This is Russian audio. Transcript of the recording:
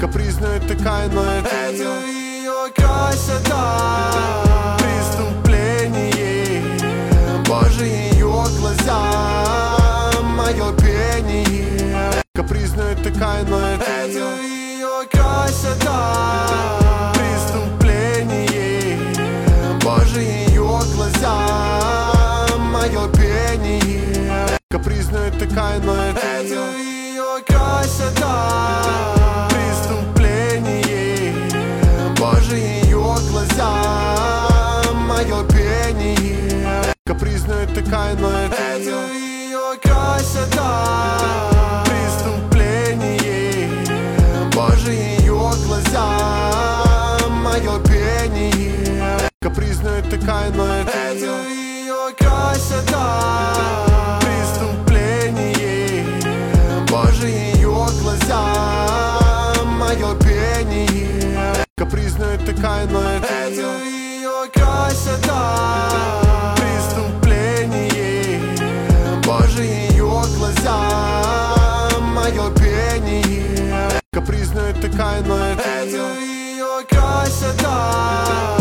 Капризная такая, но это ее красота. Преступление, боже, ее глаза, мое пение. Капризная такая, но это ее красота. Преступление, боже, ее глаза, мое пение. Капризная такая, но это ее красота. Преступление, боже, ее глаза, мое пение. Капризная такая, но это ее красота. Преступление, боже, ее глаза, мое пение. Капризная такая, но это ее красота. Преступление, боже, ее глаза, мое пение. Капризная такая, но это ее красота. Преступление, боже, ее глаза, мое пение. Капризная такая, но это ее красота.